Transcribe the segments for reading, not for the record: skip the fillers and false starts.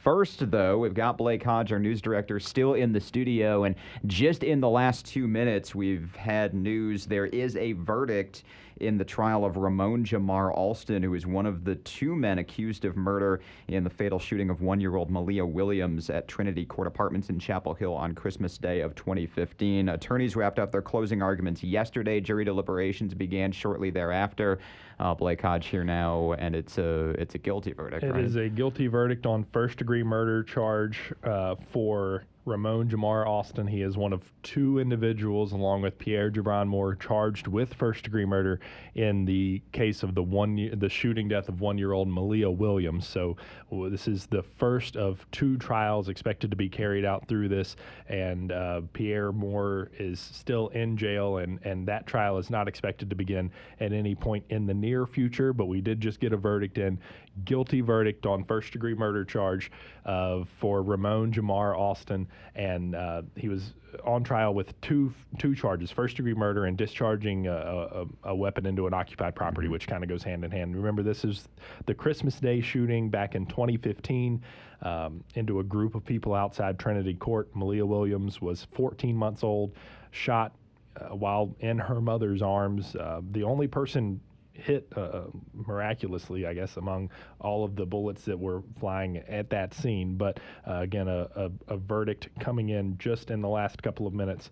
First, though, we've got Blake Hodge, our news director, still in the studio. And just in the last 2 minutes, we've had news. There is a verdict in the trial of Ramon Jamar Alston, who is one of the 2 men accused of murder in the fatal shooting of 1-year-old Malia Williams at Trinity Court Apartments in Chapel Hill on Christmas Day of 2015. Attorneys wrapped up their closing arguments yesterday. Jury deliberations began shortly thereafter. Blake Hodge here now, and it's a guilty verdict, right? It is a guilty verdict on first-degree murder charge for Ramon Jamar Alston. He is one of 2 individuals, along with Pierre Jabron Moore, charged with first-degree murder in the case of the shooting death of 1-year-old Malia Williams. So this is the first of 2 trials expected to be carried out through this, and Pierre Moore is still in jail, and that trial is not expected to begin at any point in the near future, but we did just get a verdict in. Guilty verdict on first-degree murder charge for Ramon Jamar Alston, and he was on trial with two charges: first-degree murder and discharging a weapon into an occupied property, which kind of goes hand in hand. Remember, this is the Christmas Day shooting back in 2015 into a group of people outside Trinity Court. Malia Williams was 14 months old, shot while in her mother's arms. The only person hit miraculously, I guess, among all of the bullets that were flying at that scene. But again, a verdict coming in just in the last couple of minutes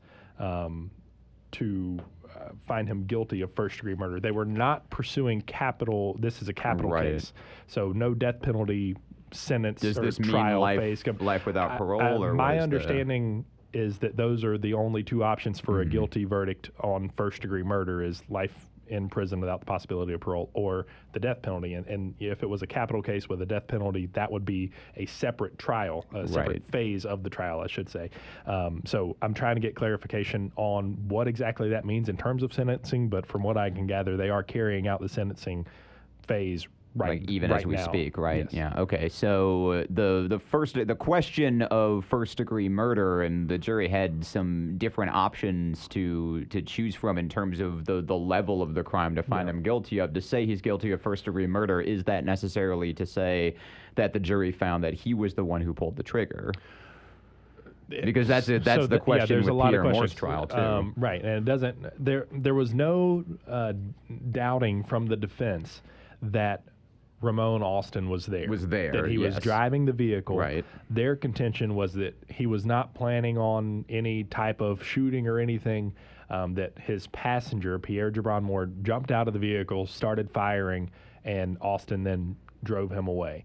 to find him guilty of first-degree murder. They were not pursuing capital. This is a capital case, so no death penalty sentence. Does or this mean trial life without parole? Or my understanding is that those are the only 2 options for a guilty verdict on first-degree murder: is life in prison without the possibility of parole, or the death penalty. And if it was a capital case with a death penalty, that would be a separate trial, a separate phase of the trial, I should say. So I'm trying to get clarification on what exactly that means in terms of sentencing, but from what I can gather, they are carrying out the sentencing phase as we speak, right? Yes. Yeah. Okay. So the question of first-degree murder, and the jury had some different options to choose from in terms of the level of the crime to find him guilty of. To say he's guilty of first-degree murder, is that necessarily to say that the jury found that he was the one who pulled the trigger? Because that's the question with Pierre Moore's trial too. Right, and it doesn't. There was no doubting from the defense that Ramon Alston was there. That he was driving the vehicle. Right. Their contention was that he was not planning on any type of shooting or anything, that his passenger, Pierre Jabron Moore, jumped out of the vehicle, started firing, and Alston then drove him away.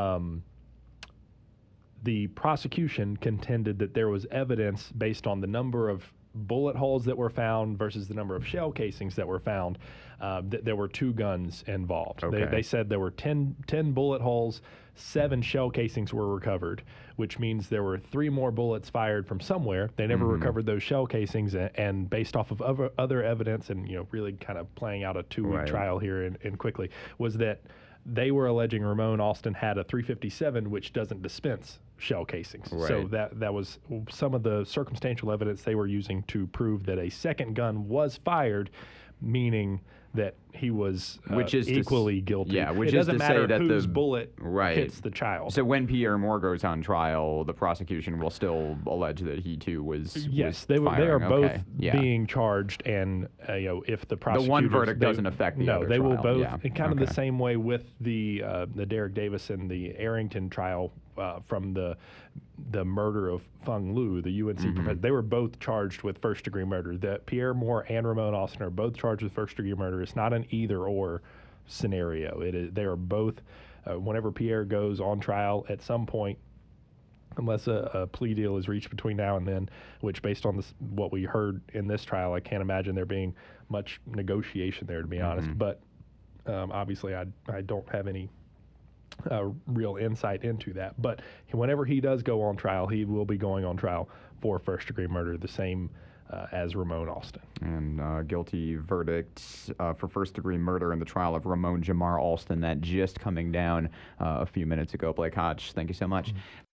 The prosecution contended that there was evidence based on the number of bullet holes that were found versus the number of shell casings that were found, that there were 2 guns involved. Okay. They said there were 10 bullet holes, 7 shell casings were recovered, which means there were 3 more bullets fired from somewhere. They never recovered those shell casings, and based off of other evidence, and really kind of playing out a 2-week trial here in quickly, was that they were alleging Ramon Alston had a .357, which doesn't dispense shell casings. So that was some of the circumstantial evidence they were using to prove that a second gun was fired, meaning that he was equally guilty. Yeah, which it is doesn't to matter say that whose bullet hits the child. So when Pierre Moore goes on trial, the prosecution will still allege that he too was they are both Yeah. being charged, and if the prosecutor, the one verdict doesn't affect the other they trial. will both kind of the same way with the Derek Davis and the Arrington trial from the murder of Feng Lu, the UNC professor. They were both charged with first-degree murder. That Pierre Moore and Ramon Alston are both charged with first-degree murder. It's not an either-or scenario. It is. They are both. Whenever Pierre goes on trial at some point, unless a plea deal is reached between now and then, which based on what we heard in this trial, I can't imagine there being much negotiation there, to be honest. But obviously, I don't have any real insight into that. But whenever he does go on trial, he will be going on trial for first-degree murder, the same as Ramon Alston. And guilty verdict for first-degree murder in the trial of Ramon Jamar Alston, that just coming down a few minutes ago. Blake Hodge, thank you so much.